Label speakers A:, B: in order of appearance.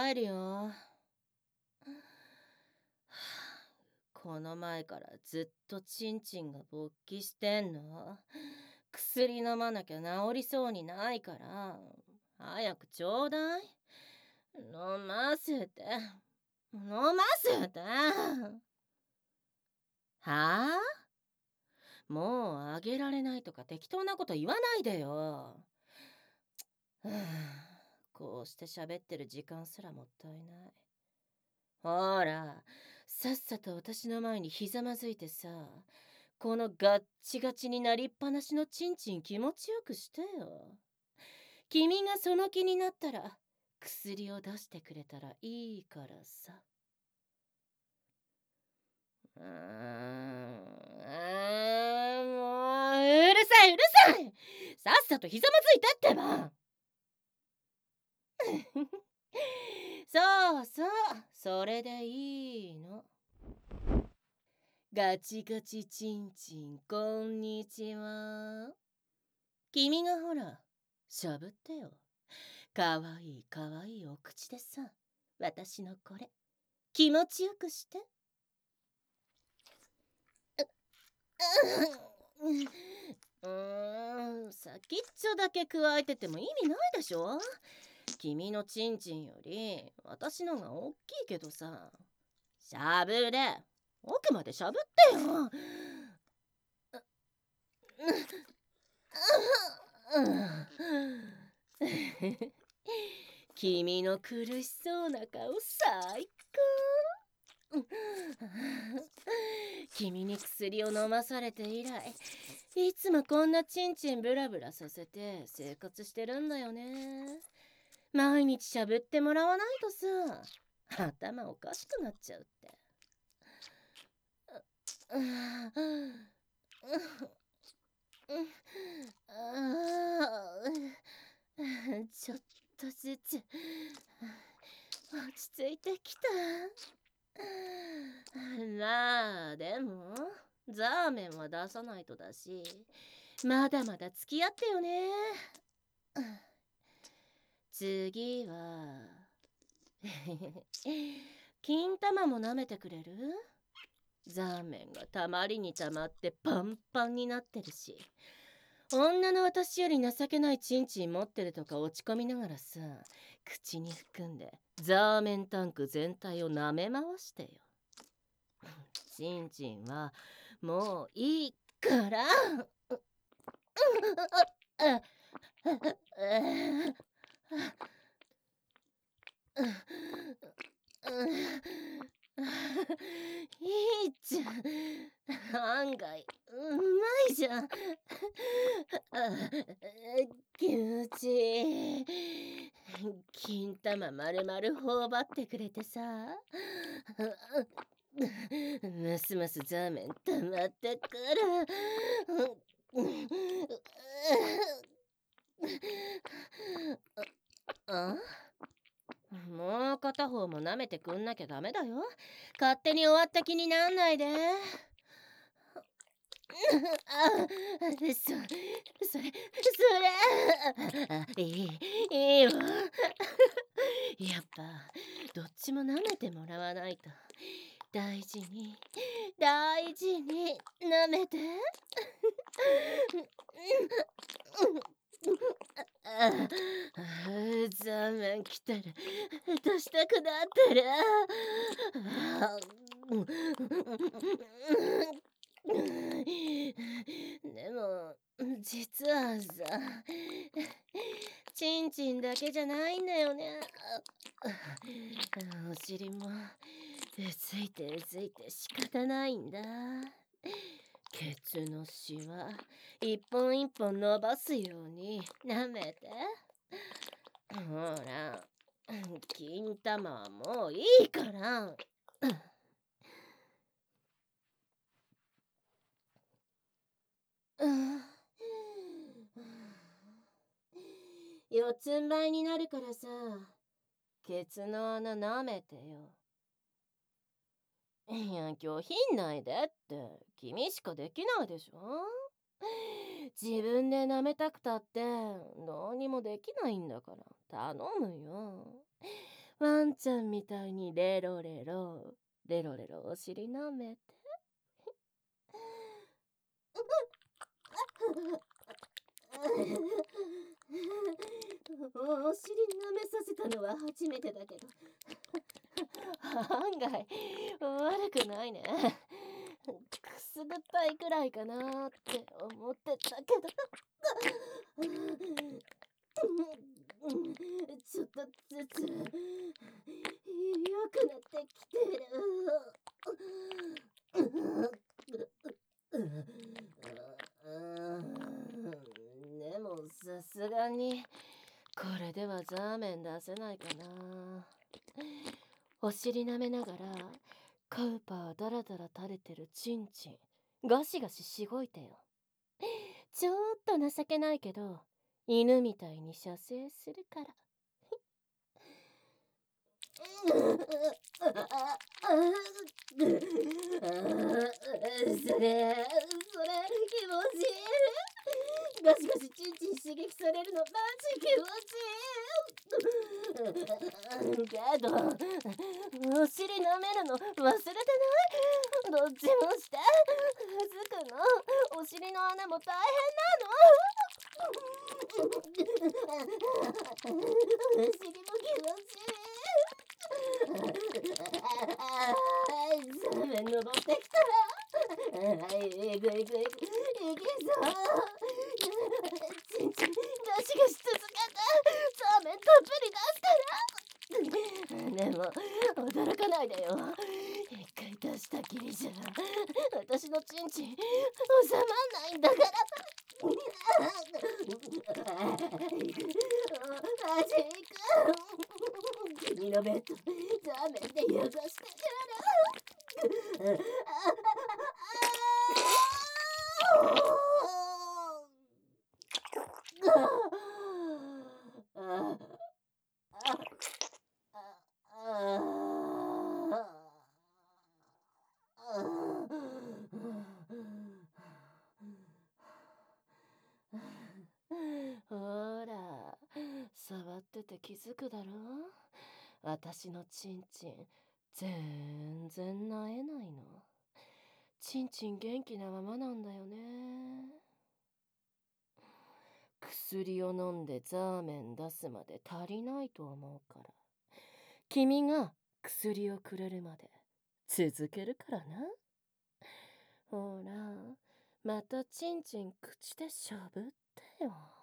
A: 帰るよ。この前からずっとチンチンが勃起してんの。薬飲まなきゃ治りそうにないから、早くちょうだい。飲ませて。飲ませて。はあ？もうあげられないとか適当なこと言わないでよ。はあ、こうして喋ってる時間すらもったいない。ほら、さっさと私の前にひざまずいてさ、このガッチガチになりっぱなしのチンチン気持ちよくしてよ。君がその気になったら、薬を出してくれたらいいからさ。もう、うるさいうるさい。さっさとひざまずいてってば。そうそう、それでいいの。ガチガチチンチンこんにちは。君がほら、しゃぶってよ。かわいいかわいいお口でさ、私のこれ、気持ちよくして。先っちょだけ加えてても意味ないでしょ。君のチンチンより私のが大きいけどさ。しゃぶれ、奥までしゃぶってよ。君の苦しそうな顔最高。君に薬を飲まされて以来、いつもこんなチンチンブラブラさせて生活してるんだよね。毎日しゃぶってもらわないとさ、頭おかしくなっちゃうって。ちょっとずつ落ち着いてきた。まあでもザーメンは出さないとだし、まだまだ付き合ってよね。次は金玉も舐めてくれる？ザーメンがたまりにたまってパンパンになってるし、女の私より情けないチンチン持ってるとか落ち込みながらさ、口に含んでザーメンタンク全体を舐め回してよ。チンチンはもういいから。いいじゃん。案外うまいじゃん。気持ちいい。金玉まるまる頬張ってくれてさ、ますますザーメン溜まってくる。あ、もう片方も舐めてくんなきゃダメだよ。勝手に終わった気になんないで。いいわ。やっぱどっちも舐めてもらわないと。大事に大事に舐めて。ザーメン来てる。出したくなってる。でも実はさ、チンチンだけじゃないんだよね。お尻もうついてうついて仕方ないんだ。ケツのシワ一本一本伸ばすように舐めて。ほら、金玉はもういいから。四つん這いになるからさ、ケツの穴舐めてよ。いや、拒否んないでって君しかできないでしょ。自分で舐めたくたってどうにもできないんだから頼むよ。 ワンちゃんみたいにレロレロ、レロレロお尻舐めて。お尻舐めさせたのは初めてだけど、案外悪くないね。くすぐったいくらいかなって思ってたけど。ちょっとずつ良くなってきてる。でもさすがにこれではザーメン出せないかな。お尻舐めながらカウパーダラダラ垂れてるチンチンガシガシしごいてよ。ちょっと情けないけど犬みたいに射精するから。それ気持ちいい。ガシガシチンチン刺激されるのマジ気持ちいい。けどお尻舐めるの忘れてない？どっちもして。つくのお尻の穴も大変なの。お尻も気持ちいい。ザーメン登ってきたら、えぐいきそう。ちんちんガシガシ続けてザーメンたっぷり出すから。でも驚かないでよ。一回出したきりじゃ私のチンチン収まんないんだから。マジか。君のベッドザーメンで汚してやる。ほら、触ってて気づくだろ？私のチンチン全然なえないの。チンチン元気なままなんだよね。薬を飲んでザーメン出すまで足りないと思うから、君が薬をくれるまで続けるからな。ほら、またチンチン口でしゃぶってよ。